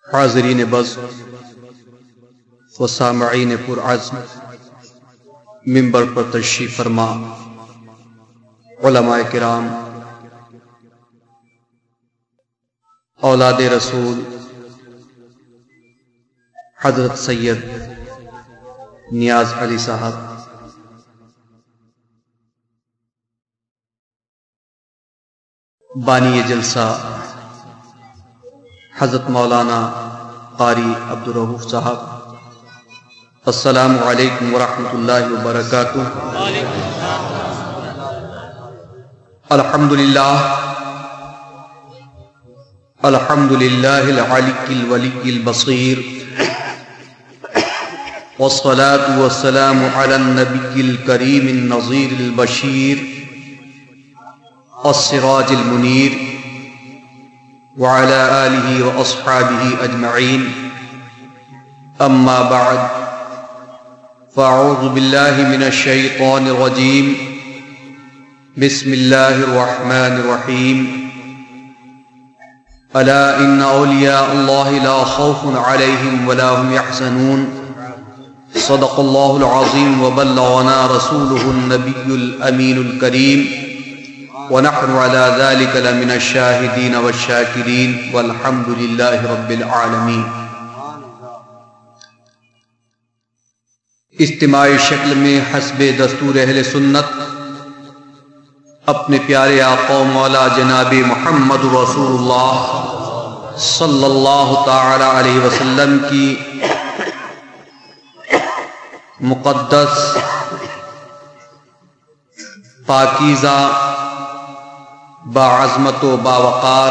حاضرین بز و سامعین پرعزم، منبر پر تشریف فرما علماء کرام، اولاد رسول حضرت سید نیاز علی صاحب، بانی جلسہ حضرت مولانا قاری عبدالرؤوف صاحب، السلام علیکم ورحمۃ اللہ وبرکاتہ۔ الحمد للہ العلی الولی البصیر، والصلاة والسلام علی النبی الکریم النذیر البشیر السراج المنیر، وعلى آلہ واصحابہ اجمعین، اما بعد، فاعوذ باللہ من الشیطان الرجیم، بسم اللہ الرحمن الرحیم، الا ان اولیاء اللہ لا خوف علیہم ولا هم يحزنون، صدق اللہ العظیم وبلغنا رسولہ النبی الامین الکریم، ونحن على ذلك لمن الشاهدين والشاكرين والحمد لله رب العالمین۔ اجتماعی شکل میں حسب دستور اہل سنت اپنے پیارے آقا و مولا جناب محمد رسول اللہ صلی اللہ تعالی علیہ وسلم کی مقدس، پاکیزہ، باعظمت و باوقار،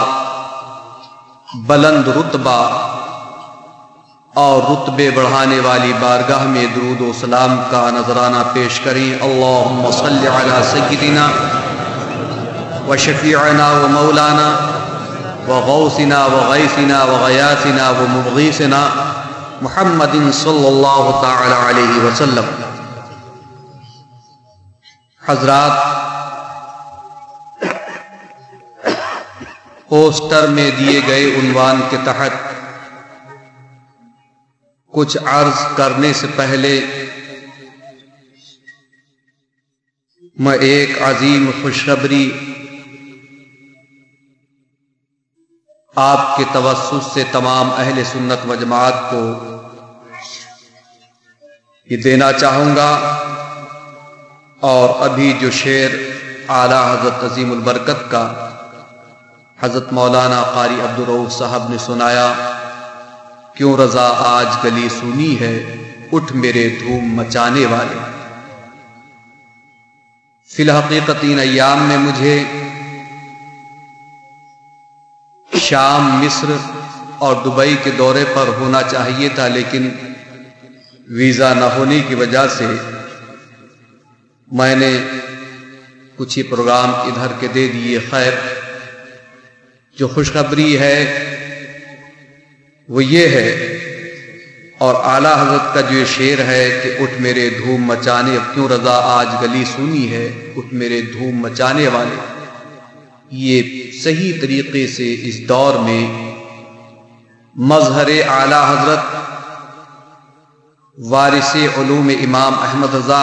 بلند رتبہ اور رتبے بڑھانے والی بارگاہ میں درود و سلام کا نذرانہ پیش کریں۔ اللہم صلی علی سیدنا و شفیعنا و مولانا و غوثنا و غیثنا و غیاثنا و مبغیثنا محمد صلی اللہ تعالی علیہ وسلم۔ حضرات، پوسٹر میں دیے گئے عنوان کے تحت کچھ عرض کرنے سے پہلے میں ایک عظیم خوشخبری آپ کے توسط سے تمام اہل سنت و جماعت کو یہ دینا چاہوں گا، اور ابھی جو شعر اعلیٰ حضرت عظیم البرکت کا حضرت مولانا قاری عبدالرؤوف صاحب نے سنایا، کیوں رضا آج گلی سنی ہے، اٹھ میرے دھوم مچانے والے۔ فی الحقیقت ان ایام میں مجھے شام، مصر اور دبئی کے دورے پر ہونا چاہیے تھا، لیکن ویزا نہ ہونے کی وجہ سے میں نے کچھ ہی پروگرام ادھر کے دے دیے۔ خیر، جو خوشخبری ہے وہ یہ ہے، اور اعلیٰ حضرت کا جو شعر ہے کہ اٹھ میرے دھوم مچانے، کیوں رضا آج گلی سونی ہے، اٹھ میرے دھوم مچانے والے، یہ صحیح طریقے سے اس دور میں مظہر اعلیٰ حضرت وارث علوم امام احمد رضا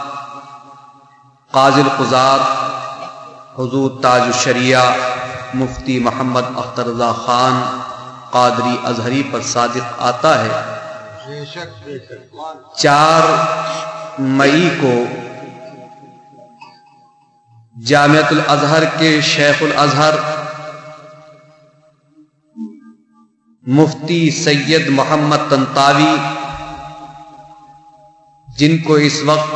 قاضی القضات حضور تاج الشریعہ مفتی محمد اختر رضا خان قادری ازہری پر صادق آتا ہے۔ 4 مئی کو جامعۃ الازہر کے شیخ الازہر مفتی سید محمد طنطاوی، جن کو اس وقت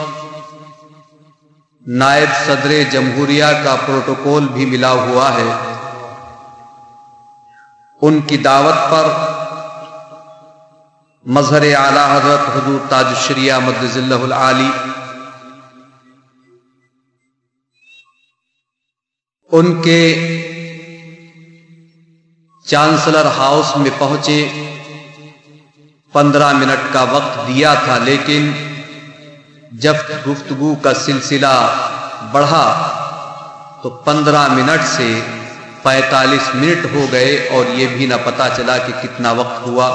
نائب صدر جمہوریہ کا پروٹوکول بھی ملا ہوا ہے، ان کی دعوت پر مظہر اعلیٰ حضرت حضور تاج الشریعہ مدظ اللہ العالی ان کے چانسلر ہاؤس میں پہنچے۔ 15 منٹ کا وقت دیا تھا، لیکن جب گفتگو کا سلسلہ بڑھا تو 15 منٹ سے 45 منٹ ہو گئے اور یہ بھی نہ پتا چلا کہ کتنا وقت ہوا.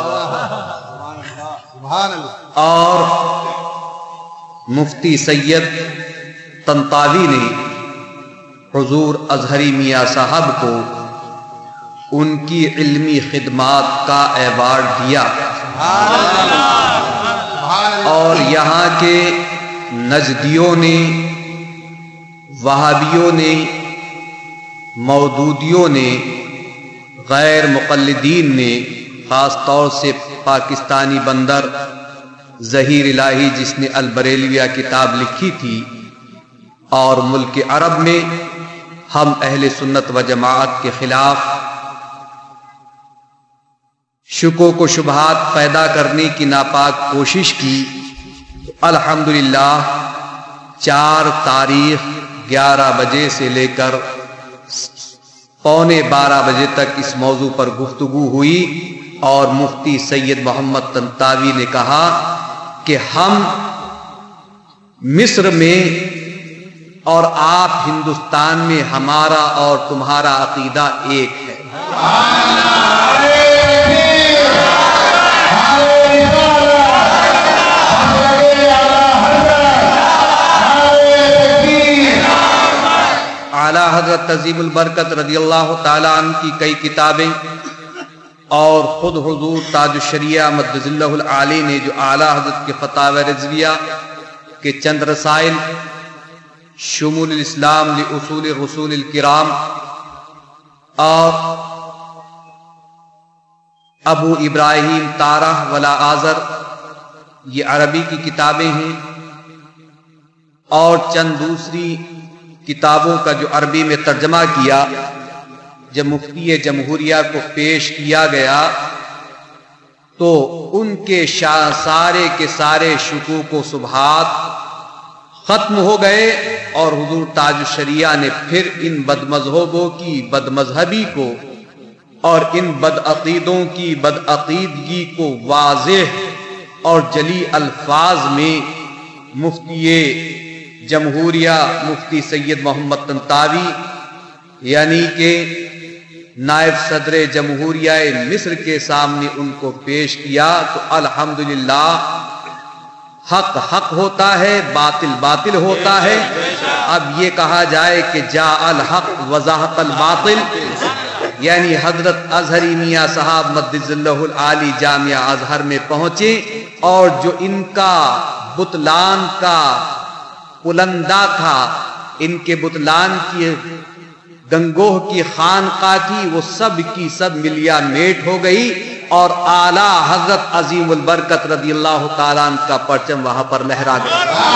اور مفتی سید طنطاوی نے حضور اظہری میاں صاحب کو ان کی علمی خدمات کا ایوارڈ دیا. اور یہاں کے نجدیوں نے، وہابیوں نے، مودودیوں نے، غیر مقلدین نے، خاص طور سے پاکستانی بندر ظہیر الہی جس نے البریلویہ کتاب لکھی تھی، اور ملک عرب میں ہم اہل سنت و جماعت کے خلاف شکوک و شبہات پیدا کرنے کی ناپاک کوشش کی. الحمدللہ 4 تاریخ 11 بجے سے لے کر 11:45 بجے تک اس موضوع پر گفتگو ہوئی، اور مفتی سید محمد طنطاوی نے کہا کہ ہم مصر میں اور آپ ہندوستان میں ہمارا اور تمہارا عقیدہ ایک ہے. اعلیٰ حضرت عظیم البرکت رضی اللہ تعالی عنہ کی کئی کتابیں اور خود حضور تاج الشریعہ مدظ اللہ العالی نے جو اعلیٰ حضرت کے فتاوی رضویہ کے چند رسائل شمول الاسلام لاصول الرسول الکرام اور ابو ابراہیم تارہ ولا آذر، یہ عربی کی کتابیں ہیں، اور چند دوسری کتابوں کا جو عربی میں ترجمہ کیا، جب مفتی جمہوریہ کو پیش کیا گیا تو ان کے سارے کے سارے شکوک و شبہات ختم ہو گئے، اور حضور تاج الشریعہ نے پھر ان بد مذہبوں کی بد مذہبی کو اور ان بد عقیدوں کی بد عقیدگی کو واضح اور جلی الفاظ میں مفتی جمہوریہ مفتی سید محمد طنطاوی یعنی کہ نائب صدر جمہوریہ مصر کے سامنے ان کو پیش کیا. تو الحمدللہ حق حق ہوتا ہے، باطل باطل ہوتا ہے. اب یہ کہا جائے کہ جاء الحق وزہق الباطل، یعنی حضرت اظہری میاں صاحب مدظ اللہ العالی جامعہ ازہر میں پہنچے، اور جو ان کا بطلان کا پلندہ تھا، ان کے بطلان کی گنگوہ کی خانقاہ تھی، وہ سب کی سب ملیا میٹ ہو گئی، اور اعلیٰ حضرت عظیم البرکت رضی اللہ تعالیٰ عنہ کا پرچم وہاں پر لہرا گیا.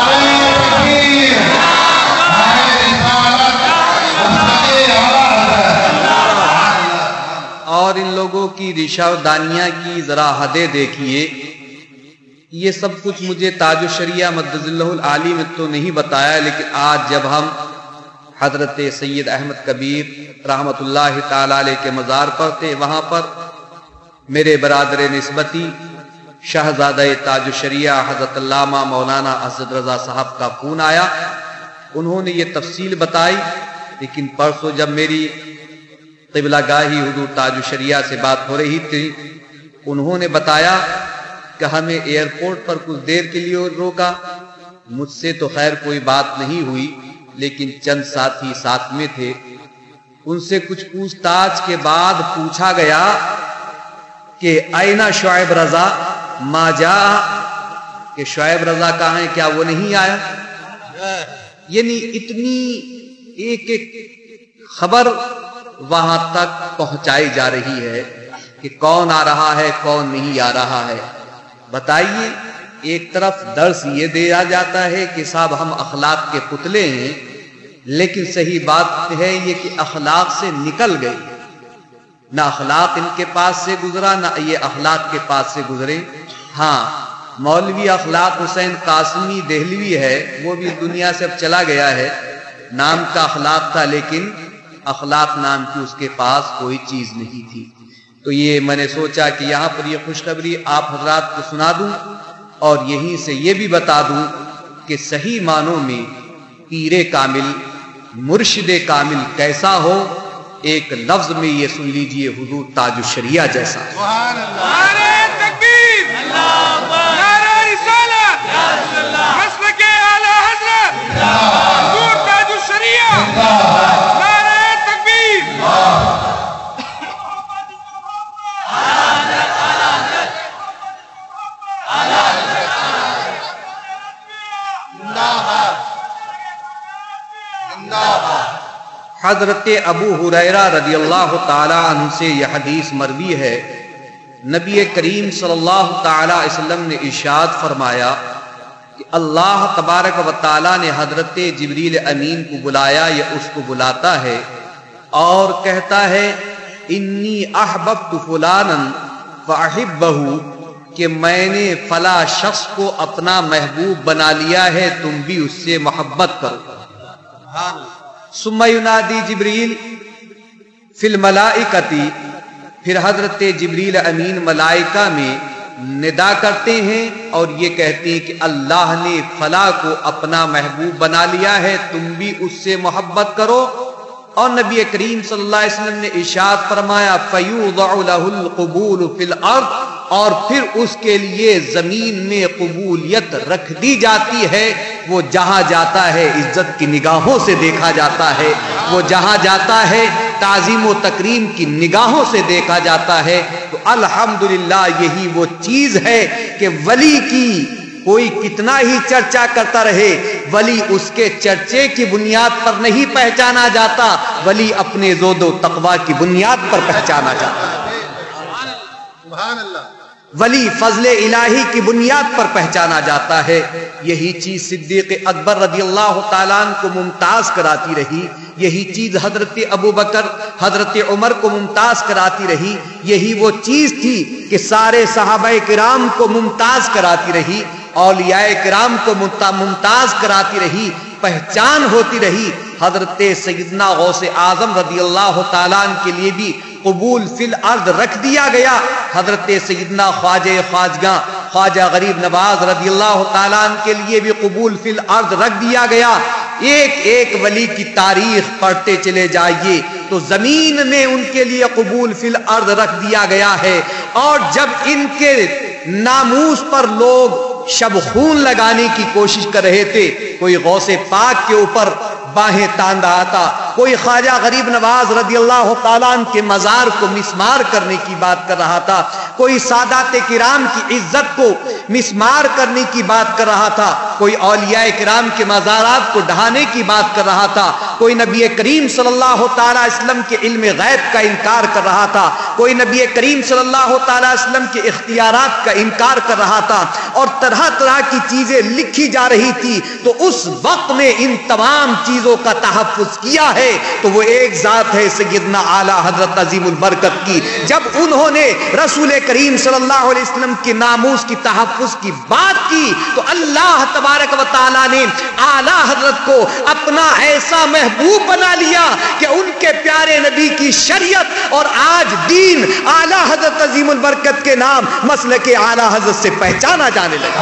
اور ان لوگوں کی رشوت دانیہ کی ذرا حدیں دیکھیے. یہ سب کچھ مجھے تاج الشریعہ مدظ اللہ العالی میں تو نہیں بتایا، لیکن آج جب ہم حضرت سید احمد کبیر رحمت اللہ تعالی علیہ کے مزار پر تھے، وہاں پر میرے برادر نسبتی شہزادہ تاج الشریعہ حضرت علامہ مولانا اسد رضا صاحب کا فون آیا. انہوں نے یہ تفصیل بتائی، لیکن پرسوں جب میری قبلہ گاہی حضور تاج الشریعہ سے بات ہو رہی تھی، انہوں نے بتایا کہ ہمیں ایئرپورٹ پر کچھ دیر کے لیے روکا. مجھ سے تو خیر کوئی بات نہیں ہوئی، لیکن چند ساتھی ساتھ میں تھے، ان سے کچھ پوچھ تاچھ کے بعد پوچھا گیا کہ اینہ شعیب رضا ما جاء، کہ شعیب رضا کہاں ہیں، کیا وہ نہیں آیا؟ یعنی اتنی ایک ایک خبر وہاں تک پہنچائی جا رہی ہے کہ کون آ رہا ہے کون نہیں آ رہا ہے. بتائیے، ایک طرف درس یہ دیا جاتا ہے کہ صاحب ہم اخلاق کے پتلے ہیں، لیکن صحیح بات ہے یہ کہ اخلاق سے نکل گئی، نہ اخلاق ان کے پاس سے گزرا نہ یہ اخلاق کے پاس سے گزرے. ہاں، مولوی اخلاق حسین قاسمی دہلوی ہے، وہ بھی دنیا سے اب چلا گیا ہے، نام کا اخلاق تھا، لیکن اخلاق نام کی اس کے پاس کوئی چیز نہیں تھی. تو یہ میں نے سوچا کہ یہاں پر یہ خوشخبری آپ حضرات کو سنا دوں، اور یہیں سے یہ بھی بتا دوں کہ صحیح معنوں میں پیر کامل مرشد کامل کیسا ہو، ایک لفظ میں یہ سن لیجئے حضور تاج الشریعہ جیسا. سبحان اللہ. نعرہ تکبیر، نعرہ رسالت، مسلک اعلی حضرت حضور تاج الشریعہ. نعرہ تکبیر. حضرت ابو ہریرہ رضی اللہ تعالی عنہ سے یہ حدیث مروی ہے. نبی کریم صلی اللہ تعالی علیہ وسلم نے ارشاد فرمایا کہ اللہ تبارک و تعالی نے حضرت جبریل امین کو بلایا یا اس کو بلاتا ہے اور کہتا ہے انی احببت فلانا فاحبہ، کہ میں نے فلاں شخص کو اپنا محبوب بنا لیا ہے، تم بھی اس سے محبت کرو. ثم ینادی جبریل فی الملائکتی، پھر حضرت جبریل امین ملائکہ میں ندا کرتے ہیں اور یہ کہتے ہیں کہ اللہ نے فلاں کو اپنا محبوب بنا لیا ہے، تم بھی اس سے محبت کرو. اور نبی کریم صلی اللہ علیہ وسلم نے ارشاد فرمایا فیوضع له القبول فی الارض، اور پھر اس کے لیے زمین میں قبولیت رکھ دی جاتی ہے. وہ جہاں جاتا ہے عزت کی نگاہوں سے دیکھا جاتا ہے، وہ جہاں جاتا ہے تعظیم و تکریم کی نگاہوں سے دیکھا جاتا ہے. تو الحمدللہ یہی وہ چیز ہے کہ ولی کی کوئی کتنا ہی چرچا کرتا رہے، ولی اس کے چرچے کی بنیاد پر نہیں پہچانا جاتا، ولی اپنے زہد و تقوی کی بنیاد پر پہچانا جاتا ہے. سبحان اللہ. ولی فضل الہی کی بنیاد پر پہچانا جاتا ہے. یہی چیز صدیق اکبر رضی اللہ تعالیٰ عنہ کو ممتاز کراتی رہی، یہی چیز حضرت ابو بکر حضرت عمر کو ممتاز کراتی رہی، یہی وہ چیز تھی کہ سارے صحابہ کرام کو ممتاز کراتی رہی، اولیاء کرام کو ممتاز کراتی رہی، پہچان ہوتی رہی. حضرت سیدنا غوث اعظم رضی اللہ تعالیٰ عنہ کے لیے بھی قبول فی الارض رکھ دیا گیا. حضرت سیدنا خواجہ خواجگاں خواجہ غریب نواز رضی اللہ تعالیٰ عنہ کے لیے بھی قبول فی الارض رکھ دیا گیا. ایک ایک ولی کی تاریخ پڑھتے چلے جائیے تو زمین میں ان کے لیے قبول فی الارض رکھ دیا گیا ہے. اور جب ان کے ناموس پر لوگ شب خون لگانے کی کوشش کر رہے تھے، کوئی غوث پاک کے اوپر باہیں تان رہا تھا، کوئی خواجہ غریب نواز رضی اللہ تعالیٰ عنہ کے مزار کو مسمار کرنے کی بات کر رہا تھا، کوئی سادات کرام کی عزت کو مسمار کرنے کی بات کر رہا تھا، کوئی اولیاء کرام کے مزارات کو ڈھانے کی بات کر رہا تھا، کوئی نبی کریم صلی اللہ تعالیٰ علیہ وسلم کے علم غیب کا انکار کر رہا تھا، کوئی نبی کریم صلی اللہ تعالیٰ علیہ وسلم کے اختیارات کا انکار کر رہا تھا، اور طرح طرح کی چیزیں لکھی جا رہی تھی. تو اس وقت میں ان تمام چیزوں کا تحفظ کیا ہے تو وہ ایک ذات ہے سیدنا اعلیٰ حضرت عظیم البرکت کی. جب انہوں نے رسول کریم صلی اللہ علیہ وسلم کے ناموس کی تحفظ کی بات کی تو اللہ تبارک و تعالیٰ نے اعلیٰ حضرت کو اپنا ایسا محبوب بنا لیا کہ ان کے پیارے نبی کی شریعت اور آج دین اعلیٰ حضرت عظیم البرکت کے نام مسلک اعلیٰ حضرت سے پہچانا جانے لگا.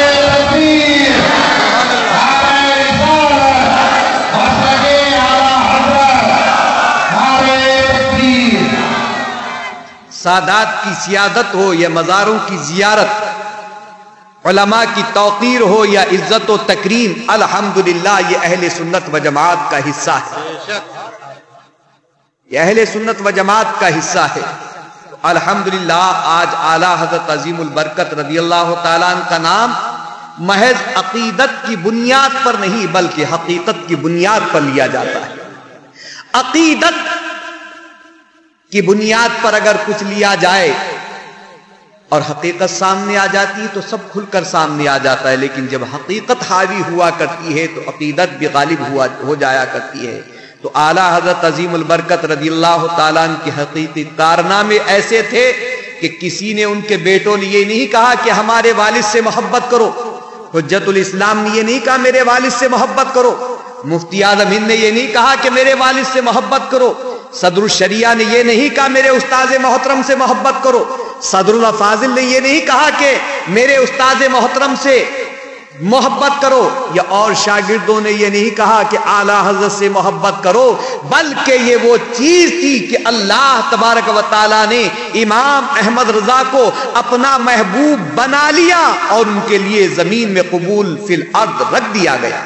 سادات کی سیادت ہو یا مزاروں کی زیارت، علماء کی توقیر ہو یا عزت و تکریم، الحمدللہ یہ اہل سنت و جماعت کا حصہ ہے، یہ اہل سنت و جماعت کا حصہ ہے. الحمدللہ آج اعلیٰ حضرت عظیم البرکت رضی اللہ تعالیٰ عنہ کا نام محض عقیدت کی بنیاد پر نہیں بلکہ حقیقت کی بنیاد پر لیا جاتا ہے. عقیدت کی بنیاد پر اگر کچھ لیا جائے اور حقیقت سامنے آ جاتی ہے تو سب کھل کر سامنے آ جاتا ہے، لیکن جب حقیقت حاوی ہوا کرتی ہے تو عقیدت بھی غالب ہو جایا کرتی ہے. تو اعلیٰ حضرت عظیم البرکت رضی اللہ تعالیٰ عنہ کے حقیقی کارنامے ایسے تھے کہ کسی نے ان کے بیٹوں نے یہ نہیں کہا کہ ہمارے والد سے محبت کرو، حجت الاسلام نے یہ نہیں کہا میرے والد سے محبت کرو، مفتی اعظم ہند نے یہ نہیں کہا کہ میرے والد سے محبت کرو، صدر الشریعہ نے یہ نہیں کہا میرے استاذ محترم سے محبت کرو، صدر الفاضل نے یہ نہیں کہا کہ میرے استاذ محترم سے محبت کرو، یا اور شاگردوں نے یہ نہیں کہا کہ اعلی حضرت سے محبت کرو، بلکہ یہ وہ چیز تھی کہ اللہ تبارک و تعالی نے امام احمد رضا کو اپنا محبوب بنا لیا اور ان کے لیے زمین میں قبول فی الارض رکھ دیا گیا۔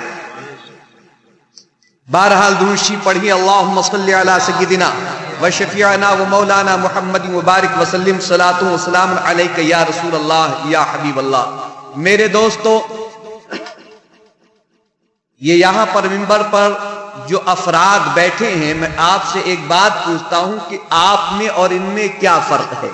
بہرحال درود پڑھیے، اللہم صلی علی سیدنا و شفیعنا و مولانا محمد مبارک وسلم، صلاۃ و سلام علیک یا رسول اللہ یا حبیب اللہ۔ میرے دوستو، یہ یہاں پر منبر پر جو افراد بیٹھے ہیں، میں آپ سے ایک بات پوچھتا ہوں کہ آپ میں اور ان میں کیا فرق ہے؟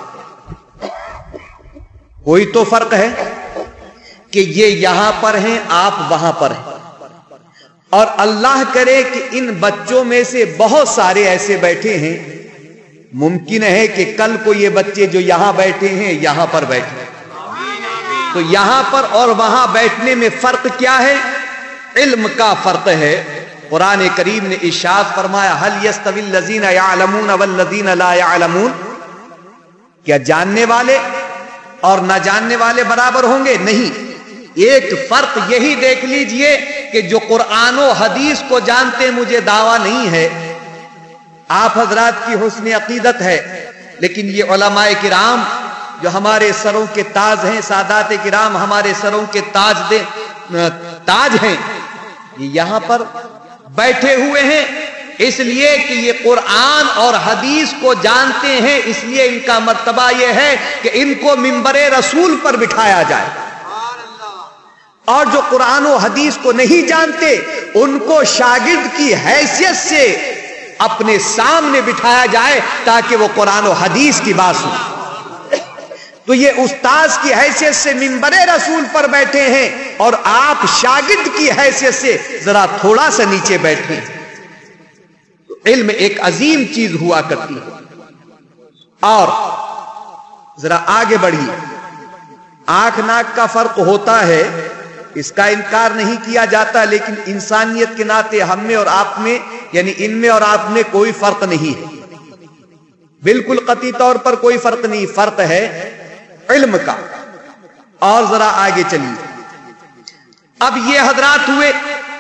کوئی تو فرق ہے کہ یہ یہاں پر ہیں، آپ وہاں پر ہیں، اور اللہ کرے کہ ان بچوں میں سے بہت سارے ایسے بیٹھے ہیں، ممکن ہے کہ کل کو یہ بچے جو یہاں بیٹھے ہیں یہاں پر بیٹھے، تو یہاں پر اور وہاں بیٹھنے میں فرق کیا ہے؟ علم کا فرق ہے۔ قرآن کریم نے ارشاد فرمایا، هل يستوي الذين يعلمون والذين لا يعلمون، کیا جاننے والے اور نہ جاننے والے برابر ہوں گے؟ نہیں۔ ایک فرق یہی دیکھ لیجئے کہ جو قرآن و حدیث کو جانتے مجھے دعویٰ نہیں ہے، آپ حضرات کی حسن عقیدت ہے، لیکن یہ علماء کرام جو ہمارے سروں کے تاج ہیں، سادات کرام ہمارے سروں کے تاج ہیں، یہ یہاں پر بیٹھے ہوئے ہیں اس لیے کہ یہ قرآن اور حدیث کو جانتے ہیں، اس لیے ان کا مرتبہ یہ ہے کہ ان کو منبر رسول پر بٹھایا جائے، اور جو قرآن و حدیث کو نہیں جانتے ان کو شاگرد کی حیثیت سے اپنے سامنے بٹھایا جائے تاکہ وہ قرآن و حدیث کی بات سنیں۔ تو یہ استاذ کی حیثیت سے منبر رسول پر بیٹھے ہیں اور آپ شاگرد کی حیثیت سے ذرا تھوڑا سا نیچے بیٹھے ہیں۔ علم ایک عظیم چیز ہوا کرتی ہے۔ اور ذرا آگے بڑھیے، آنکھ ناک کا فرق ہوتا ہے، اس کا انکار نہیں کیا جاتا، لیکن انسانیت کے ناطے ہم میں اور آپ میں، یعنی ان میں اور آپ میں کوئی فرق نہیں ہے، بالکل قطعی طور پر کوئی فرق نہیں، فرق ہے علم کا۔ اور ذرا آگے چلیے، اب یہ حضرات ہوئے،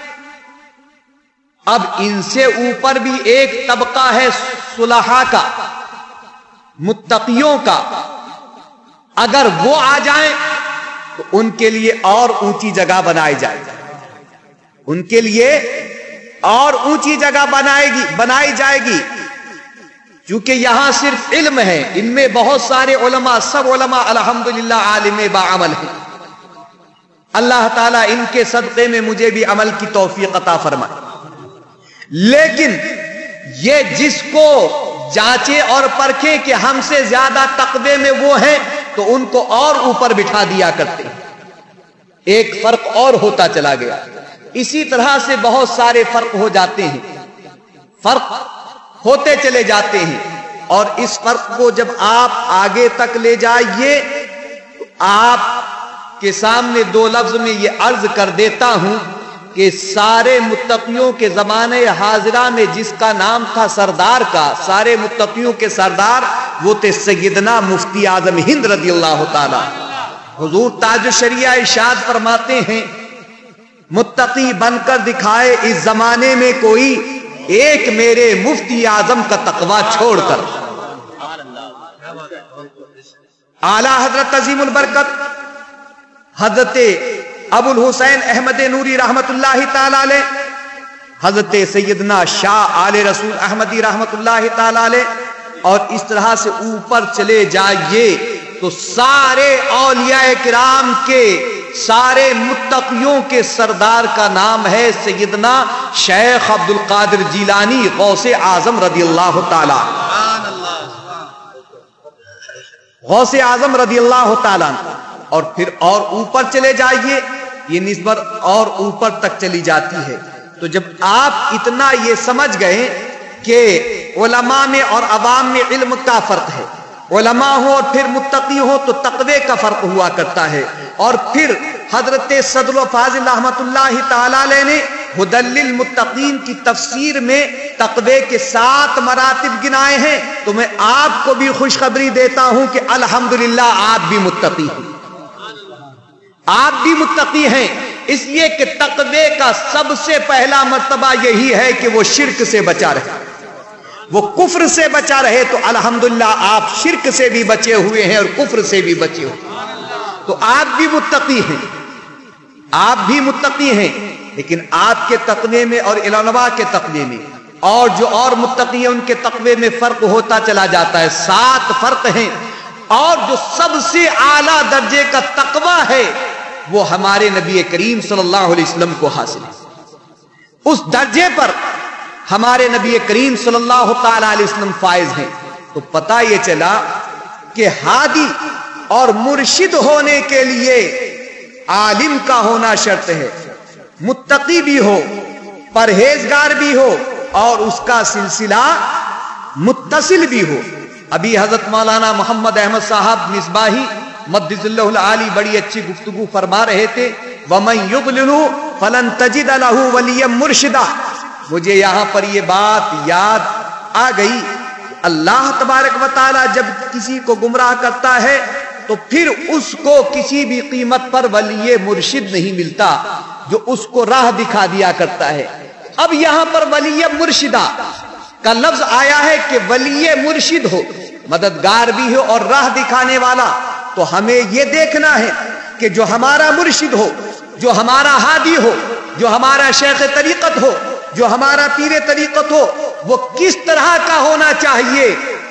اب ان سے اوپر بھی ایک طبقہ ہے صلحاء کا، متقیوں کا، اگر وہ آ جائیں تو ان کے لیے اور اونچی جگہ بنائی جائے، ان کے لیے اور اونچی جگہ بنائی جائے گی، کیونکہ یہاں صرف علم ہے، ان میں بہت سارے علماء، سب علماء الحمدللہ عالم باعمل ہیں، اللہ تعالیٰ ان کے صدقے میں مجھے بھی عمل کی توفیق عطا فرمائے۔ لیکن یہ جس کو جانچے اور پرکھیں کہ ہم سے زیادہ تقوی میں وہ ہیں تو ان کو اور اوپر بٹھا دیا کرتے ہیں، ایک فرق اور ہوتا چلا گیا۔ اسی طرح سے بہت سارے فرق ہو جاتے ہیں، فرق ہوتے چلے جاتے ہیں، اور اس فرق کو جب آپ آگے تک لے جائیے تو آپ کے سامنے دو لفظ میں یہ عرض کر دیتا ہوں کہ سارے متقیوں کے زمانے حاضرہ میں جس کا نام تھا سردار کا، سارے متقیوں کے سردار وہ تھے سیدنا مفتی اعظم ہند رضی اللہ تعالی۔ حضور تاج الشریعہ ارشاد فرماتے ہیں، متقی بن کر دکھائے اس زمانے میں کوئی، ایک میرے مفتی اعظم کا تقوی چھوڑ کر۔ اعلی حضرت عظیم البرکت حضرت ابو الحسین احمد نوری رحمت اللہ تعالی علیہ، حضرت سیدنا شاہ آل رسول احمدی رحمت اللہ تعالی علیہ، اور اس طرح سے اوپر چلے جائیے تو سارے اولیاء کرام کے، سارے متقیوں کے سردار کا نام ہے سیدنا شیخ عبد القادر جیلانی غوث اعظم رضی اللہ تعالی، غوث اعظم رضی اللہ تعالی۔ اور پھر اور اوپر چلے جائیے، یہ نسبت اور اوپر تک چلی جاتی ہے۔ تو جب آپ اتنا یہ سمجھ گئے کہ علماء میں اور عوام میں علم کا فرق ہے، علماء ہو اور پھر متقی ہو تو تقوی کا فرق ہوا کرتا ہے، اور پھر حضرت صدر و فاضل رحمت اللہ تعالی علیہ نے ہدی للمتقین کی تفسیر میں تقوی کے 7 مراتب گنائے ہیں، تو میں آپ کو بھی خوشخبری دیتا ہوں کہ الحمدللہ آپ بھی متقی ہیں، آپ بھی متقی ہیں، اس لیے کہ تقوی کا سب سے پہلا مرتبہ یہی ہے کہ وہ شرک سے بچا رہے، وہ کفر سے بچا رہے. تو الحمدللہ آپ شرک سے بھی بچے ہوئے ہیں اور کفر سے بھی بچے ہوئے ہیں. تو آپ بھی متقی ہیں، آپ بھی متقی ہیں، لیکن آپ کے تقوی میں اور علماء کے تقوی میں اور جو اور متقی ہیں ان کے تقوی میں فرق ہوتا چلا جاتا ہے. 7 فرق ہیں، اور جو سب سے اعلیٰ درجے کا تقوی ہے وہ ہمارے نبی کریم صلی اللہ علیہ وسلم کو حاصل ہے. اس درجے پر ہمارے نبی کریم صلی اللہ تعالی علیہ وسلم فائز ہیں. تو پتہ یہ چلا کہ ہادی اور مرشد ہونے کے لیے عالم کا ہونا شرط ہے، متقی بھی ہو، پرہیزگار بھی ہو، اور اس کا سلسلہ متصل بھی ہو. ابھی حضرت مولانا محمد احمد صاحب مصباحی مدث اللہ العالی بڑی اچھی گفتگو فرما رہے تھے. وَمَن يُضْلِلْهُ فَلَن تَجِدَ لَهُ وَلِيًّا مُرْشِدًا. مجھے یہاں پر یہ بات یاد آ گئی. اللہ تبارک و تعالی جب کسی کو گمراہ کرتا ہے تو پھر اس کو کسی بھی قیمت پر ولی مرشد نہیں ملتا جو اس کو راہ دکھا دیا کرتا ہے. اب یہاں پر ولی مرشدہ کا لفظ آیا ہے کہ ولی مرشد ہو، مددگار بھی ہو اور راہ دکھانے والا. تو ہمیں یہ دیکھنا ہے کہ جو ہمارا مرشد ہو، جو ہمارا ہادی ہو، جو ہمارا شیخ طریقت ہو، جو ہمارا پیر طریقت ہو، وہ کس طرح کا ہونا چاہیے،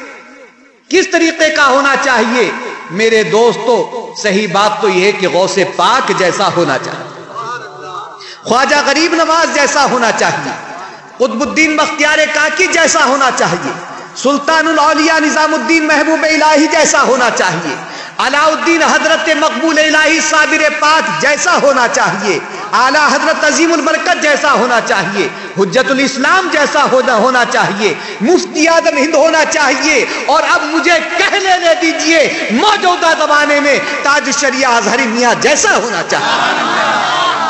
کس طریقے کا ہونا چاہیے. میرے دوستو صحیح بات تو یہ ہے کہ غوث پاک جیسا ہونا چاہیے، خواجہ غریب نواز جیسا ہونا چاہیے، قطب الدین بختیار کاکی جیسا ہونا چاہیے، سلطان الاولیاء نظام الدین محبوب الہی جیسا ہونا چاہیے، علاء الدین حضرت مقبول الہی صابر پاک جیسا ہونا چاہیے، اعلی حضرت عظیم البرکت جیسا ہونا چاہیے، حجت الاسلام جیسا ہونا چاہیے، مفتی اعظم ہند ہونا چاہیے. اور اب مجھے کہہ لینے دیجئے موجودہ زمانے میں تاج الشریعہ اظہری میاں جیسا ہونا چاہیے.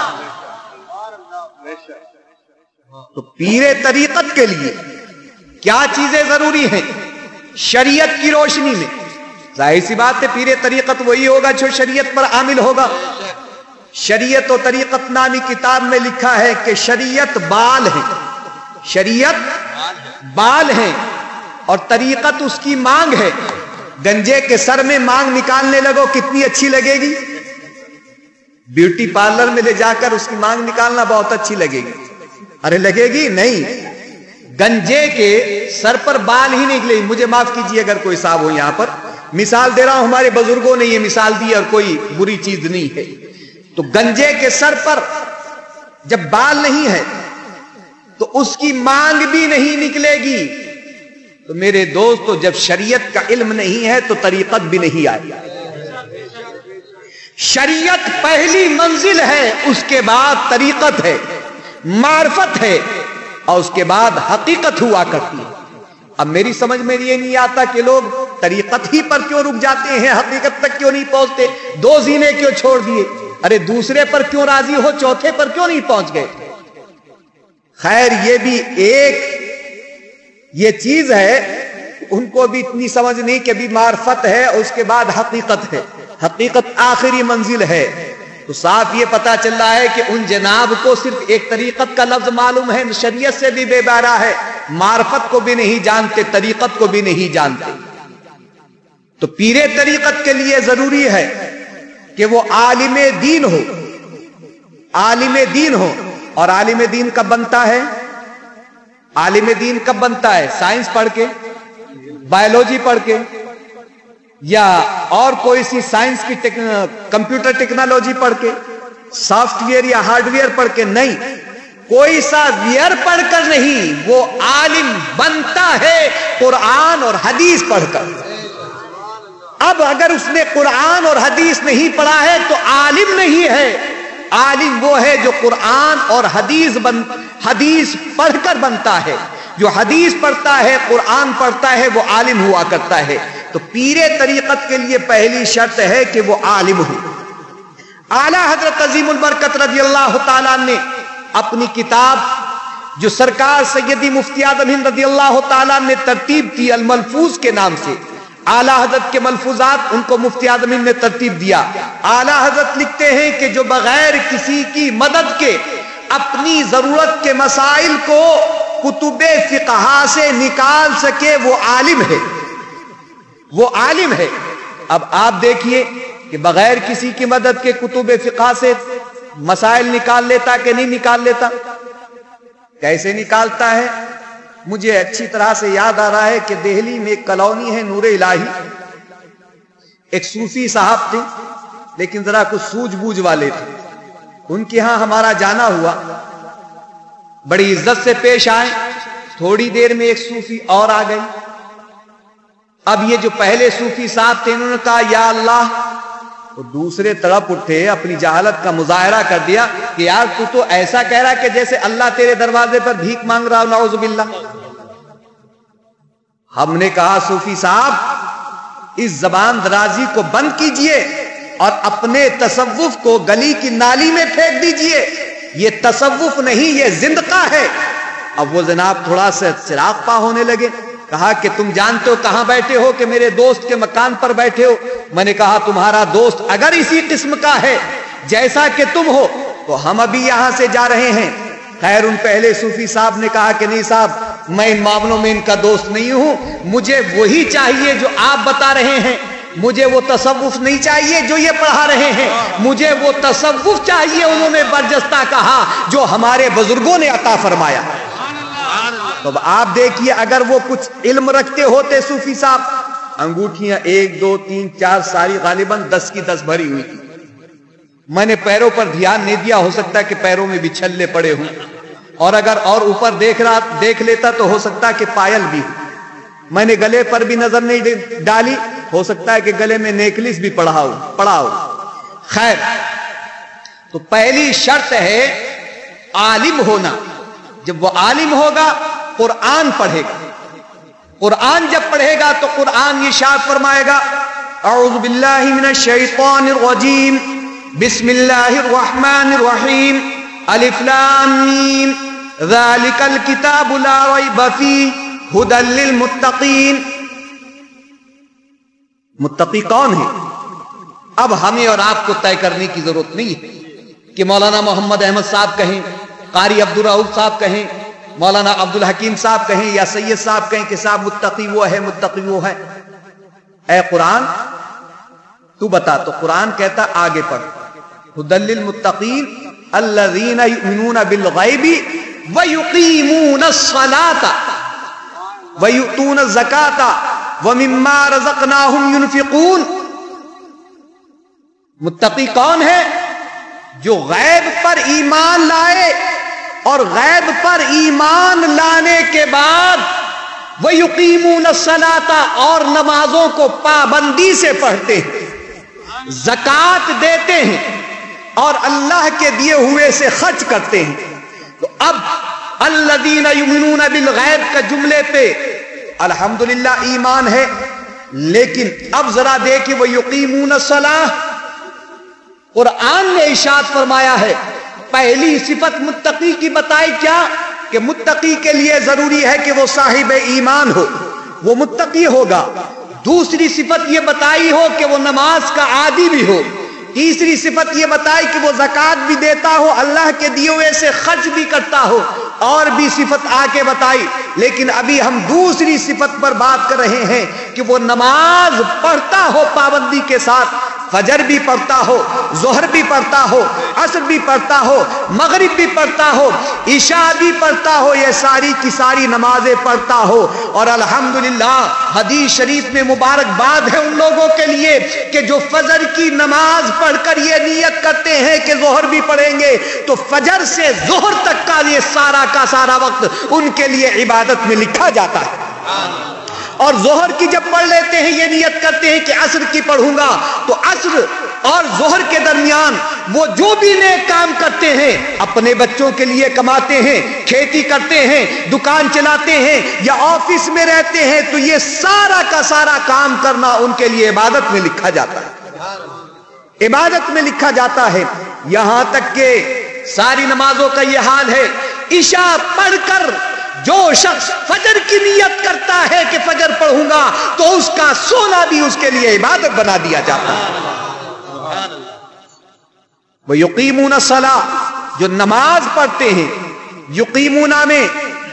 تو پیر طریقت کے لیے کیا چیزیں ضروری ہیں شریعت کی روشنی میں؟ ظاہر سی بات ہے پیر طریقت وہی ہوگا جو شریعت پر عامل ہوگا. شریعت و طریقت نامی کتاب میں لکھا ہے کہ شریعت بال ہے، شریعت بال ہے اور طریقت اس کی مانگ ہے. گنجے کے سر میں مانگ نکالنے لگو کتنی اچھی لگے گی، بیوٹی پارلر میں لے جا کر اس کی مانگ نکالنا بہت اچھی لگے گی. ارے لگے گی نہیں، گنجے کے سر پر بال ہی نکلے. مجھے معاف کیجیے اگر کوئی صاحب ہو یہاں پر، مثال دے رہا ہوں، ہمارے بزرگوں نے یہ مثال دی اور کوئی بری چیز نہیں ہے. تو گنجے کے سر پر جب بال نہیں ہے تو اس کی مانگ بھی نہیں نکلے گی. تو میرے دوستو جب شریعت کا علم نہیں ہے تو طریقت بھی نہیں آئی. شریعت پہلی منزل ہے، اس کے بعد طریقت ہے، معرفت ہے، اور اس کے بعد حقیقت ہوا کرتی ہے. اب میری سمجھ میں یہ نہیں آتا کہ لوگ طریقت ہی پر کیوں رک جاتے ہیں، حقیقت تک کیوں نہیں پہنچتے. 2 زینے کیوں چھوڑ دیے؟ ارے دوسرے پر کیوں راضی ہو، چوتھے پر کیوں نہیں پہنچ گئے؟ خیر یہ بھی ایک یہ چیز ہے، ان کو بھی اتنی سمجھ نہیں کہ بھی معرفت ہے اس کے بعد حقیقت ہے، حقیقت آخری منزل ہے. تو صاف یہ پتا چل رہا ہے کہ ان جناب کو صرف ایک طریقت کا لفظ معلوم ہے، شریعت سے بھی بے بارہ ہے، معرفت کو بھی نہیں جانتے، طریقت کو بھی نہیں جانتے. تو پیر طریقت کے لیے ضروری ہے کہ وہ عالم دین ہو، عالم دین ہو. اور عالم دین کب بنتا ہے؟ عالم دین کب بنتا ہے؟ سائنس پڑھ کے، بایولوجی پڑھ کے، یا اور کوئی سی سائنس کی کمپیوٹر ٹیکنالوجی پڑھ کے، سافٹ ویئر یا ہارڈ ویئر پڑھ کے نہیں، کوئی سا ویئر پڑھ کر نہیں. وہ عالم بنتا ہے قرآن اور حدیث پڑھ کر. اب اگر اس نے قرآن اور حدیث نہیں پڑھا ہے تو عالم نہیں ہے. عالم وہ ہے جو قرآن اور حدیث پڑھ کر بنتا ہے. جو حدیث پڑھتا ہے، قرآن پڑھتا ہے، وہ عالم ہوا کرتا ہے. تو پیر طریقت کے لیے پہلی شرط ہے کہ وہ عالم ہو. اعلی حضرت عظیم البرکت رضی اللہ تعالیٰ نے اپنی کتاب جو سرکار سیدی مفتی اعظم ہند رضی اللہ تعالیٰ نے ترتیب کی الملفوظ کے نام سے، आला हजरत के मलफूजात उनको मुफ्ती आजमीन ने तरतीब दिया। आला हजरत लिखते हैं कि जो बगैर किसी की मदद के अपनी जरूरत के मसाइल को कुतुबे फिक़हा से निकाल सके वो आलिम है, वो आलिम है। अब आप देखिए कि बगैर किसी की मदद के कुतुबे फिक़हा से मसाइल निकाल लेता कि नहीं निकाल लेता? कैसे निकालता है? मुझे अच्छी तरह से याद आ रहा है कि दिल्ली में एक कॉलोनी है नूरे इलाही, एक सूफी साहब थे लेकिन जरा कुछ सूझबूझ वाले थे। उनके यहां हमारा जाना हुआ, बड़ी इज्जत से पेश आए। थोड़ी देर में एक सूफी और आ गई। अब ये जो पहले सूफी साहब थे इन्होंने कहा या अल्लाह, तो दूसरे तड़प उठे, अपनी जहालत का मुजाहरा कर दिया कि यार तू तो ऐसा कह रहा कि जैसे अल्लाह तेरे दरवाजे पर भीख मांग रहा हो, नाउजुबिल्लाह। हमने कहा सूफी साहब इस जबान दराजी को बंद कीजिए और अपने तसव्वुफ को गली की नाली में फेंक दीजिए। ये तसव्वुफ नहीं, ये जिंदका है। अब वो जनाब थोड़ा सा चिराग पा होने लगे। कहा कि तुम जानते हो कहां बैठे हो? कि मेरे दोस्त के मकान पर बैठे हो। मैंने कहा तुम्हारा दोस्त अगर इसी किस्म का है जैसा कि तुम हो तो हम अभी यहां से जा रहे हैं। खैर उन पहले सूफी साहब ने कहा कि नहीं साहब, मैं इन मामलों में इनका दोस्त नहीं हूं, मुझे वही चाहिए जो आप बता रहे हैं। मुझे वो तसव्वुफ नहीं चाहिए जो ये पढ़ा रहे हैं, मुझे वो तसव्वुफ चाहिए, उन्होंने बरजस्ता कहा, जो हमारे बुजुर्गों ने अता फरमाया। तो आप देखिए अगर वो कुछ इल्म रखते होते सूफी साहब, अंगूठियां 1 2 3 4 सारी गालिबन 10 की 10 भरी हुई थी। मैंने पैरों पर ध्यान नहीं दिया, हो सकता है कि पैरों में भी छल्ले पड़े हों, और अगर और ऊपर देख लेता तो हो सकता है कि पायल भी। मैंने गले पर भी नजर नहीं डाली, हो सकता है कि गले में नेकलेस भी पड़ा हो। खैर, तो पहली शर्त है आलिम होना। जब वो आलिम होगा कुरान पढ़ेगा। कुरान जब पढ़ेगा तो कुरान ये इरशाद फरमाएगा, अऊज़ु बिल्लाहि मिनश शैतानिर रजीम, बिस्मिल्लाहिर रहमानिर रहीम, अलिफ लाम मीम, ज़ालिकल किताबु ला रैब फीह, हुदल लिल मुत्तकीन। मुत्तकी कौन है? अब हमें और आपको तय करने की जरूरत नहीं है कि मौलाना मोहम्मद अहमद साहब कहें, कारी अब्दुल रऊफ साहब कहें, मौलाना अब्दुल हकीम साहब कहें, या सैयद साहब कहें कि साहब मुत्तकी वो है, मुत्तकी वो है। ऐ कुरान तू बता। तो कुरान कहता आगे पढ़, हुदल लिल मुत्तकीन अल्लज़ीना युमिनूना बिल गैबी व युकीमूनस सलाता व युतूनज़ ज़काता व मिम्मा रज़क़नाहुम युनफ़िक़ून। मुत्तकी कौन है? जो गैब पर ईमान लाए और गैब पर ईमान लाने के बाद वह युकीमून सलाता, और नमाजों को पाबंदी से पढ़ते हैं, ज़कात देते हैं और अल्लाह के दिए हुए से खर्च करते हैं। तो अब अल्लज़ीना युमिनूना बिल गैब का जुमले पे अल्हम्दुलिल्लाह ईमान है, लेकिन अब जरा देखिए वह युकीमून सलाह, कुरान ने इरशाद फरमाया है। पहली सिफत मुत्तकी की बताई क्या? कि मुत्तकी के लिए जरूरी है कि वो साहिब ईमान हो, वो मुत्तकी होगा। दूसरी सिफत ये बताई हो कि वो नमाज का आदी भी हो। तीसरी सिफत ये बताई कि वो ज़कात भी देता हो, अल्लाह के दिए हुए से खर्च भी करता हो, और भी सिफत आके बताई। लेकिन अभी हम दूसरी सिफत पर बात कर रहे हैं कि वो नमाज पढ़ता हो पाबंदी के साथ, फजर भी पढ़ता हो, जोहर भी पढ़ता हो, असर भी पढ़ता हो, मगरिब भी पढ़ता हो, ईशा भी पढ़ता हो, ये सारी की सारी नमाजें पढ़ता हो। और अल्हम्दुलिल्लाह हदीस शरीफ में मुबारकबाद है उन लोगों के लिए कि जो फजर की नमाज पढ़कर ये नियत करते हैं कि जोहर भी पढ़ेंगे, तो फजर से जोहर तक का ये सारा का सारा वक्त उनके लिए इबादत में लिखा जाता है। और जोहर की जब पढ़ लेते हैं, ये नियत करते हैं कि असर की पढ़ूंगा, तो असर और जोहर के दरमियान वो जो भी नेक काम करते हैं, अपने बच्चों के लिए कमाते हैं, खेती करते हैं, दुकान चलाते हैं, या ऑफिस में रहते हैं, तो ये सारा का सारा काम करना उनके लिए इबादत में लिखा जाता है। इबादत में लिखा जाता है। यहां तक के सारी नमाजों का यह हाल है, ईशा पढ़कर جو شخص فجر کی نیت کرتا ہے کہ فجر پڑھوں گا تو اس کا سونا بھی اس کے لیے عبادت بنا دیا جاتا ہے. وَيُقِيمُونَ الصَّلَاةَ جو نماز پڑھتے ہیں. یقیمونا میں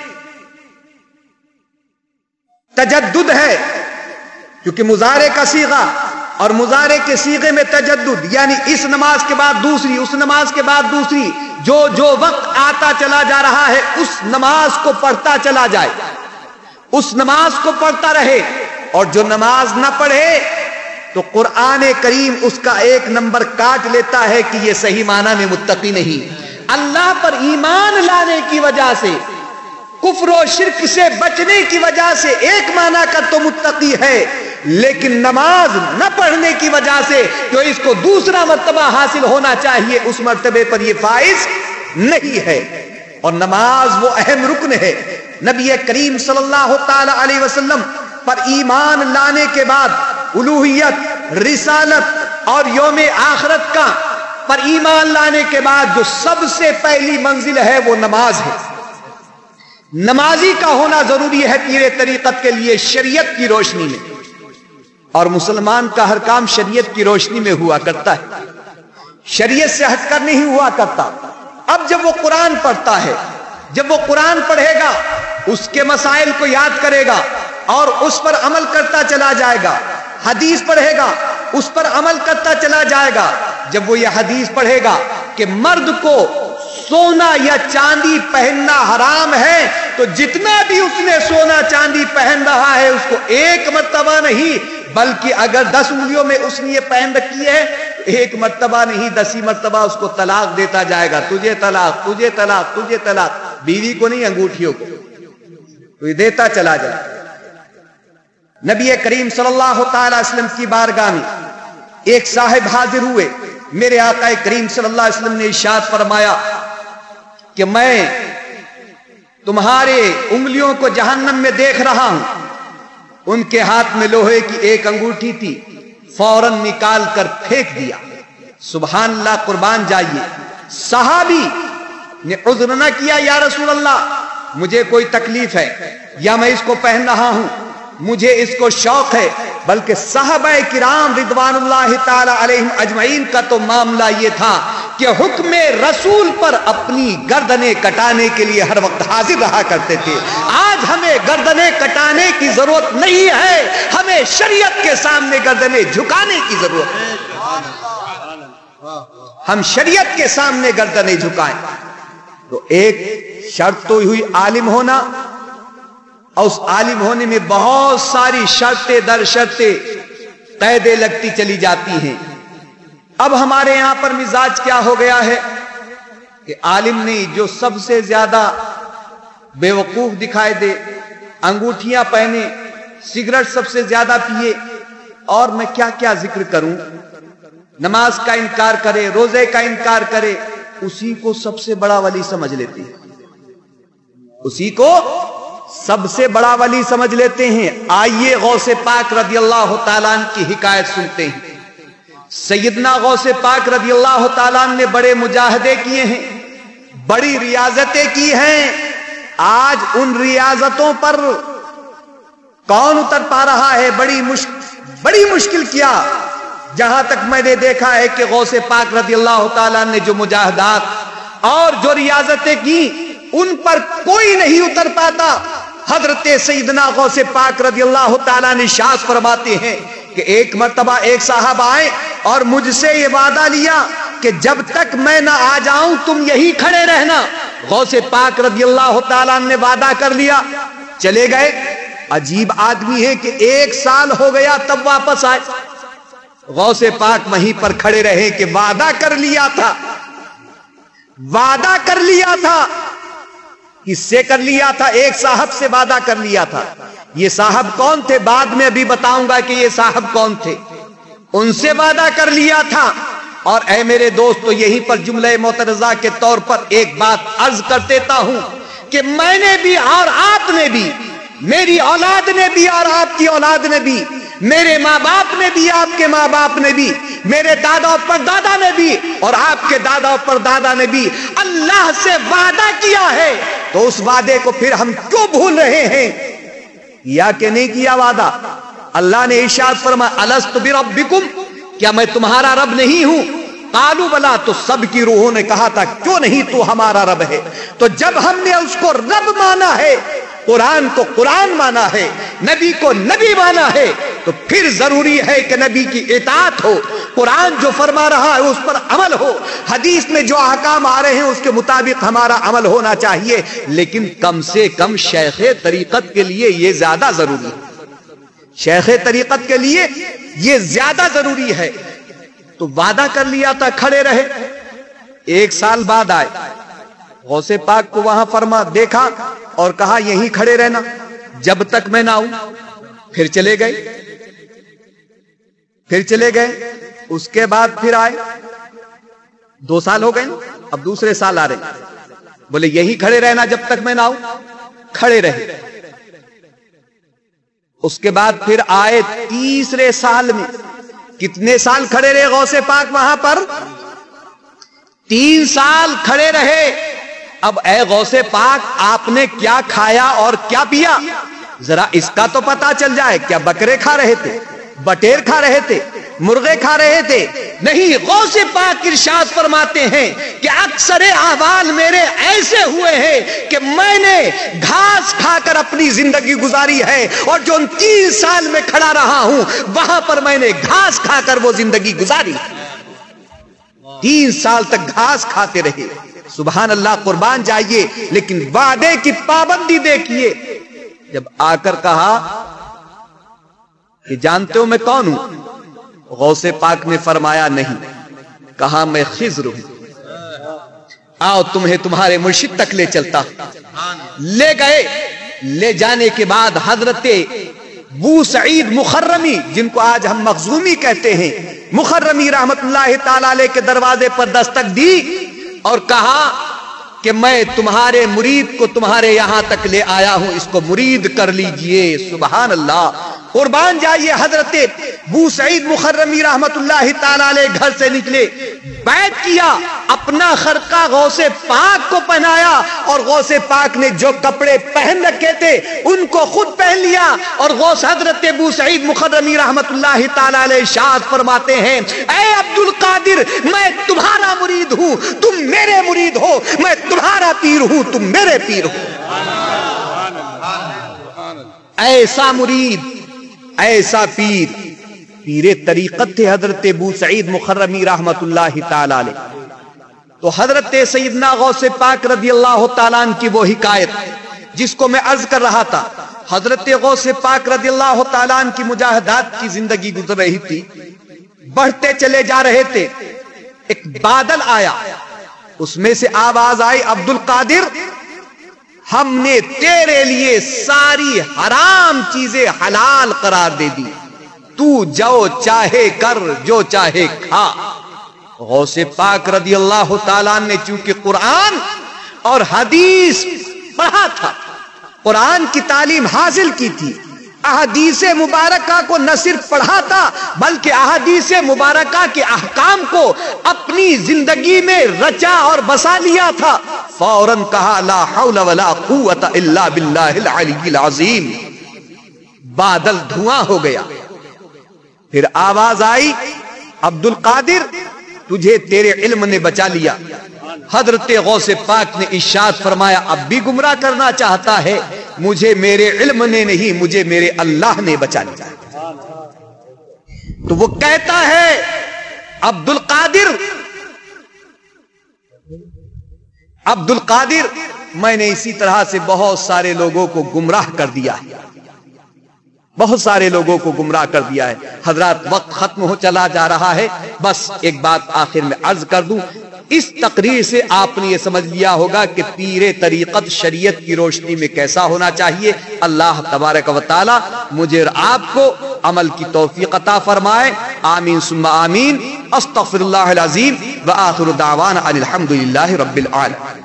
تجدد ہے کیونکہ مضارع کا صیغہ اور مضارع کے صیغے میں تجدد یعنی اس نماز کے بعد دوسری, اس نماز کے بعد دوسری, جو وقت آتا چلا جا رہا ہے اس نماز کو پڑھتا چلا جائے, اس نماز کو پڑھتا رہے. اور جو نماز نہ پڑھے تو قرآن کریم اس کا 1 نمبر کاٹ لیتا ہے کہ یہ صحیح معنی میں متقی نہیں. اللہ پر ایمان لانے کی وجہ سے, کفر و شرک سے بچنے کی وجہ سے ایک معنی کا تو متقی ہے, لیکن نماز نہ پڑھنے کی وجہ سے جو اس کو دوسرا مرتبہ حاصل ہونا چاہیے اس مرتبے پر یہ فائز نہیں ہے. اور نماز وہ اہم رکن ہے. نبی کریم صلی اللہ تعالی علیہ وسلم پر ایمان لانے کے بعد الوہیت, رسالت اور یوم آخرت کا پر ایمان لانے کے بعد جو سب سے پہلی منزل ہے وہ نماز ہے. نمازی کا ہونا ضروری ہے پیر طریقت کے لیے شریعت کی روشنی میں, اور مسلمان کا ہر کام شریعت کی روشنی میں ہوا کرتا ہے, شریعت سے ہٹ کر نہیں ہوا کرتا. اب جب وہ قرآن پڑھتا ہے, جب وہ قرآن پڑھے گا اس کے مسائل کو یاد کرے گا اور اس پر عمل کرتا چلا جائے گا, حدیث پڑھے گا اس پر عمل کرتا چلا جائے گا. جب وہ یہ حدیث پڑھے گا کہ مرد کو سونا یا چاندی پہننا حرام ہے تو جتنا بھی اس نے سونا چاندی پہن رہا ہے اس کو 1 مرتبہ نہیں بلکہ اگر 10 انگلیوں میں اس نے یہ پہن رکھی ہے 1 مرتبہ نہیں 10 مرتبہ اس کو طلاق دیتا جائے گا. تجھے طلاق, تجھے طلاق, تجھے طلاق. بیوی کو نہیں, انگوٹھیوں کو تو یہ دیتا چلا جائے. نبی کریم صلی اللہ تعالی وسلم کی بارگاہ میں ایک صاحب حاضر ہوئے. میرے آقا کریم صلی اللہ علیہ وسلم نے ارشاد فرمایا کہ میں تمہارے انگلیوں کو جہنم میں دیکھ رہا ہوں. ان کے ہاتھ میں لوہے کی ایک انگوٹھی تھی, فوراً نکال کر پھینک دیا. سبحان اللہ, قربان جائیے. صحابی نے عذر نہ کیا, یا رسول اللہ مجھے کوئی تکلیف ہے یا میں اس کو پہن رہا ہوں, مجھے اس کو شوق ہے. بلکہ صحابہ کرام رضوان اللہ تعالی علیہم اجمعین کا تو معاملہ یہ تھا کہ حکم رسول پر اپنی گردنیں کٹانے کے لیے ہر وقت حاضر رہا کرتے تھے. آج ہمیں گردنیں کٹانے کی ضرورت نہیں ہے, ہمیں شریعت کے سامنے گردنیں جھکانے کی ضرورت ہے. ہم شریعت کے سامنے گردنیں جھکائیں. تو ایک شرط تو ہوئی عالم ہونا, اور اس عالم ہونے میں بہت ساری شرطیں در شرطیں قیدیں لگتی چلی جاتی ہیں. اب ہمارے یہاں پر مزاج کیا ہو گیا ہے کہ عالم نہیں, جو سب سے زیادہ بے وقوف دکھائی دے, انگوٹھیاں پہنے, سگریٹ سب سے زیادہ پیے, اور میں کیا کیا ذکر کروں, نماز کا انکار کرے, روزے کا انکار کرے, اسی کو سب سے بڑا ولی سمجھ لیتے ہیں, اسی کو سب سے بڑا ولی سمجھ لیتے ہیں. آئیے غوث پاک رضی اللہ تعالیٰ عنہ کی حکایت سنتے ہیں. سیدنا غوث پاک رضی اللہ تعالیٰ عنہ نے بڑے مجاہدے کیے ہیں, بڑی ریاضتیں کی ہیں. آج ان ریاضتوں پر کون اتر پا رہا ہے؟ بڑی مشکل کیا. جہاں تک میں نے دیکھا ہے کہ غوث پاک رضی اللہ تعالیٰ عنہ نے جو مجاہدات اور جو ریاضتیں کی ان پر کوئی نہیں اتر پاتا. حضرت سیدنا غوث پاک رضی اللہ تعالیٰ نے ارشاد فرماتے ہیں کہ ایک مرتبہ ایک صاحب آئے اور مجھ سے یہ وعدہ لیا کہ جب تک میں نہ آ جاؤں تم یہی کھڑے رہنا. غوث پاک رضی اللہ تعالیٰ نے وعدہ کر لیا, چلے گئے. عجیب آدمی ہے کہ 1 سال ہو گیا تب واپس آئے. غوث پاک وہیں پر کھڑے رہے کہ وعدہ کر لیا تھا, وعدہ کر لیا تھا. کس سے کر لیا تھا؟ ایک صاحب سے وعدہ کر لیا تھا. یہ صاحب کون تھے بعد میں ابھی بتاؤں گا کہ یہ صاحب کون تھے. ان سے وعدہ کر لیا تھا. اور اے میرے دوستو, یہیں پر جملہ معترضہ کے طور پر ایک بات عرض کر دیتا ہوں کہ میں نے بھی اور آپ نے بھی, میری اولاد نے بھی اور آپ کی اولاد نے بھی, میرے ماں باپ نے بھی آپ کے ماں باپ نے بھی, میرے دادا پر دادا نے بھی اور آپ کے دادا پر دادا نے بھی اللہ سے وعدہ کیا ہے تو اس وعدے کو پھر ہم کیوں بھول رہے ہیں؟ یا کہ نہیں کیا وعدہ؟ اللہ نے ارشاد فرمایا الست بربکم، کیا میں تمہارا رب نہیں ہوں؟ قالوا بلا، تو سب کی روحوں نے کہا تھا کیوں نہیں تو ہمارا رب ہے۔ تو جب ہم نے اس کو رب مانا ہے، قرآن کو قرآن مانا ہے، نبی کو نبی مانا ہے، تو پھر ضروری ہے کہ نبی کی اطاعت ہو، قرآن جو فرما رہا ہے اس پر عمل ہو، حدیث میں جو احکام آ رہے ہیں اس کے مطابق ہمارا عمل ہونا چاہیے، لیکن کم سے کم شیخ طریقت کے لیے یہ زیادہ ضروری ہے، شیخ طریقت کے لیے یہ زیادہ ضروری ہے۔ تو وعدہ کر لیا تھا، کھڑے رہے، 1 سال بعد آئے، غوث پاک کو وہاں فرما دیکھا اور کہا یہیں کھڑے رہنا جب تک میں نہ آؤں، پھر چلے گئے، اس کے بعد پھر آئے، 2 سال ہو گئے، اب دوسرے سال آ رہے، بولے یہیں کھڑے رہنا جب تک میں نہ آؤں، کھڑے رہے۔ اس کے بعد پھر آئے تیسرے سال میں، کتنے سال کھڑے رہے غوث پاک وہاں پر؟ 3 سال کھڑے رہے۔ اب اے غوث پاک آپ نے کیا کھایا اور کیا پیا؟ ذرا اس کا تو پتا چل جائے، کیا بکرے کھا رہے تھے، بٹیر کھا رہے تھے، مرغے کھا رہے تھے؟ نہیں، غوث پاک ارشاد فرماتے ہیں کہ اکثر احوال میرے ایسے ہوئے ہیں کہ میں نے گھاس کھا کر اپنی زندگی گزاری ہے، اور جو ان 3 سال میں کھڑا رہا ہوں وہاں پر میں نے گھاس کھا کر وہ زندگی گزاری، 3 سال تک گھاس کھاتے رہے۔ سبحان اللہ، قربان جائیے، لیکن وعدے کی پابندی دیکھیے۔ جب آ کر کہا کہ جانتے ہو میں کون ہوں؟ غوث پاک نے فرمایا نہیں، کہا میں خضر ہوں، آؤ تمہیں تمہارے مرشد تک لے چلتا۔ لے گئے، لے جانے کے بعد حضرت ابو سعید مخرمی، جن کو آج ہم مخزومی کہتے ہیں، مخرمی رحمت اللہ تعالی علیہ کے دروازے پر دستک دی اور کہا کہ میں تمہارے مرید کو تمہارے یہاں تک لے آیا ہوں، اس کو مرید کر لیجئے۔ سبحان اللہ، قربان جائیے۔ حضرت ابو سعید مخرمی رحمت اللہ تعالی علیہ گھر سے نکلے، بیعت کیا، اپنا خرقہ غوث پاک کو پہنایا، اور غوث پاک نے جو کپڑے پہن رکھے تھے ان کو خود پہن لیا، اور غوث حضرت ابو سعید مخرمی رحمت اللہ تعالی علیہ ارشاد فرماتے ہیں اے عبد القادر، میں تمہارا مرید ہوں، تم میرے مرید ہو، میں تمہارا پیر ہوں، تم میرے پیر ہو۔ ایسا مرید، ایسا پیر، پیر طریقت تھے حضرت ابو سعید مخرمی رحمت اللہ تعالی علیہ۔ تو حضرت سیدنا غوث پاک رضی اللہ تعالیٰ عنہ کی وہ حکایت جس کو میں عرض کر رہا تھا، حضرت غوث پاک رضی اللہ تعالیٰ عنہ کی مجاہدات کی زندگی گزر رہی تھی، بڑھتے چلے جا رہے تھے، ایک بادل آیا، اس میں سے آواز آئی عبد القادر، ہم نے تیرے لیے ساری حرام چیزیں حلال قرار دے دی، تو جو چاہے کر، جو چاہے کھا۔ غوث پاک رضی اللہ تعالیٰ نے چونکہ قرآن اور حدیث پڑھا تھا، قرآن کی تعلیم حاصل کی تھی، احادیث مبارکہ کو نہ صرف پڑھا تھا بلکہ احادیث مبارکہ کے احکام کو اپنی زندگی میں رچا اور بسا لیا تھا، فوراً کہا لا حول ولا قوت الا باللہ العلی العظیم۔ بادل دھواں ہو گیا، پھر آواز آئی عبد القادر تجھے تیرے علم نے بچا لیا۔ حضرت غوث پاک نے ارشاد فرمایا اب بھی گمراہ کرنا چاہتا ہے، مجھے میرے علم نے نہیں، مجھے میرے اللہ نے بچا لیا۔ تو وہ کہتا ہے عبد القادر میں نے اسی طرح سے بہت سارے لوگوں کو گمراہ کر دیا ہے، بہت سارے لوگوں کو گمراہ کر دیا ہے۔ حضرات وقت ختم ہو چلا جا رہا ہے، بس ایک بات آخر میں عرض کر دوں، اس تقریر سے آپ نے یہ سمجھ لیا ہوگا کہ پیر طریقت شریعت کی روشنی میں کیسا ہونا چاہیے۔ اللہ تبارک و تعالی مجھے اور آپ کو عمل کی توفیق عطا فرمائے، آمین ثم آمین۔ استغفر اللہ العظیم وآخر دعوانا ان الحمد للہ رب العالمین۔